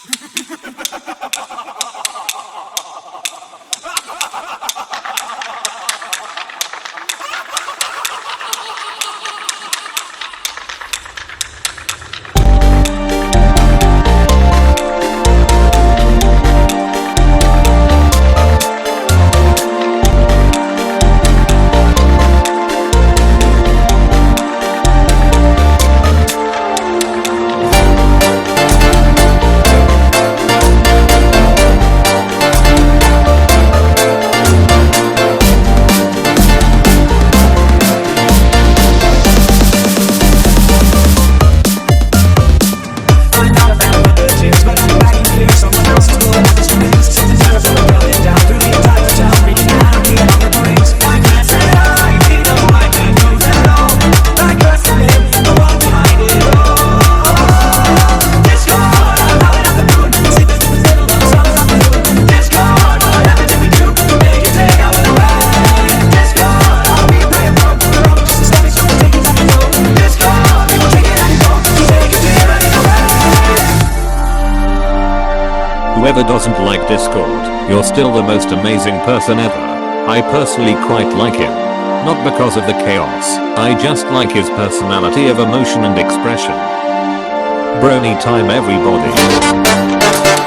Whoever doesn't like Discord, you're still the most amazing person ever. I personally quite like him. Not because of the chaos, I just like his personality of emotion and expression. Brony time everybody.